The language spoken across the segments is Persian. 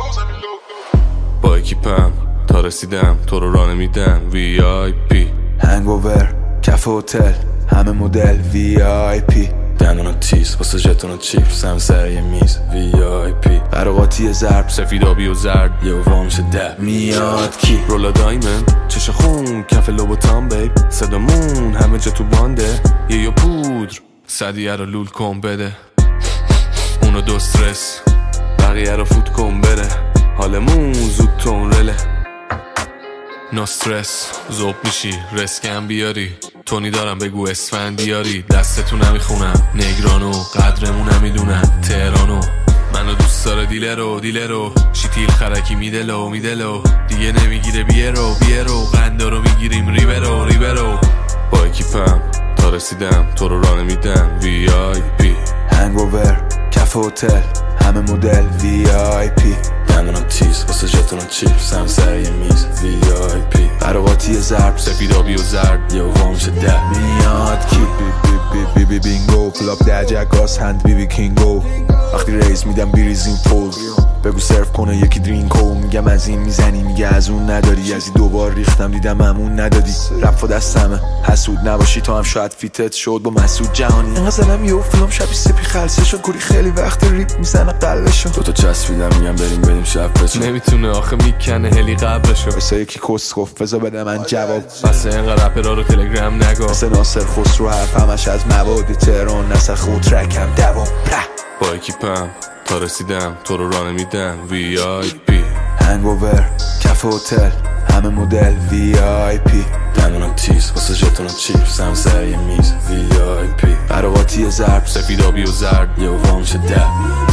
با اکیپم تا رسیدم تو رو راه نمیدم VIP هنگوور کف هتل همه مدل VIP دندونا تیز واسه ژتونا چیپس هم سر یه میز VIP قراقاتی ضرب سفید آبی و زرد یه وا میشه در میاد کی رولا دایمند چش خون کف لوبوتان بیب صدامون همه جا تو بانده یه پودر صدیه رو لول کن بده اونو دو استرس بقیه رو فوت کن بره حالمون زود تون رله نو استرس زوب میشی رسکم بیاری تونی دارم بگو اسفند بیاری دستتو نمیخونم نگرانو قدرمو نمیدونن تهرانو منو دوست داره دیلرو شیتیل خرکی میدلو دیگه نمیگیره بیرو قندا رو میگیریم ریبرو با اکیپم تا رسیدم تو رو راه نمیدم VIP هنگوور کف هتل همه مدل VIP دندونا تیز واسه ژتونا چیپس هم سر یه میز VIP قراقاتی ضرب سفید آبی و زرد یه وا میشه در میاد کی بی بینگو کلاب درجگاس هند بی کینگو وقتی ریز میدم بیریزیم فول بگو سرف کنه یکی درینکو میگم از این میزنی میگه از اون نداری از این دوبار ریختم دیدم همون ندادی رفت و دستمه حسود نباشی تو هم شاید فیتت شد با مسعود جهانی اینقدر زنم یه فیلم شبی سپی خلصه شد کوری خیلی وقت ریپ میزنه قلبشو دوتا چسبیدم میگم بریم شب بچه نمیتونه آخه میکنه هلی قبلشو بسا یکی کس گفت بذار بده من جواب بس اینقدر رپرها رو تلگرام نگو مثل ناصر خسرو حرف همش از مواد تهران نسخ و ترکم دوام با اکیپم تا رسیدم تو رو راه نمیدم VIP هنگوور کف هتل همه مدل VIP دندونا تیز واسه ژتونا چیپس هم سر یه میز VIP قراقاتی ضرب سفید آبی و زرد یه وا میشه در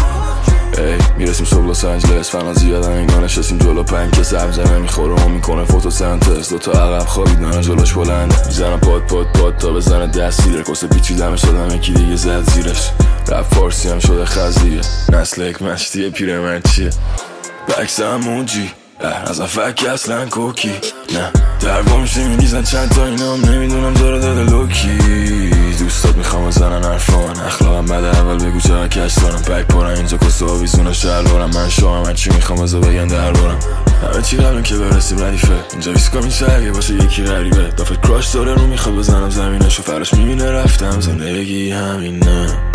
ای میرسیم صبح لس آنجلس فنا زیادن اینا نشستیم جلو پنج که زمزمه میخوره هم میکنه فوتوسنتز دوتا عقب خوابیدن جلوش بلنده میزنم پاد تا بزنه دست زیر کسه پیچیدمش شدم یکی دیگه زد زیرش رپ فارسی هم شده خزیه نسل یک مشتیه پیرمرد چیه بکس همونجی ازم فک اصلا کوکی نه درگاه میشه میریزن چند تا اینا هم نمیدونم داره داده لوکی دوستات میخوام بزنن حرفان اخلاقم بده اول بگو چرا کش دارم پک پارم اینجا کسه آویزون شهر بارم من شاهم هرچی میخوام بزا بگن دربارم همه چی قبلیم که برسیم ردیفه اینجا ویسکا میشه باشه یکی غریبه دافت کراش داره رو میخواد بزنم زمینشو فرش میبینه رفتم زندگی همینه